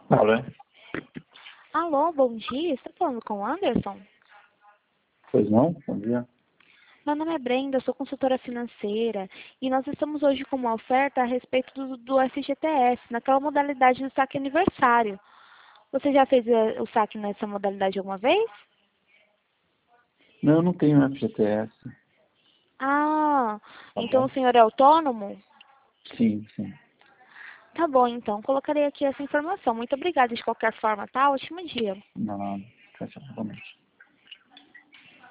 Alô? Alô, bom dia. Estou falando com o Anderson? Pois não? Bom dia. Meu nome é Brenda, sou consultora financeira e nós estamos hoje com uma oferta a respeito do FGTS, naquela modalidade do saque aniversário. Você já fez o saque nessa modalidade alguma vez? Não, eu não tenho FGTS. Ah, Tá então bom? o senhor é autônomo? Sim, sim. Tá bom, então. Colocarei aqui essa informação. Muito obrigada de qualquer forma, tá? Ótimo dia. Não, não. Tchau, tchau. Boa noite.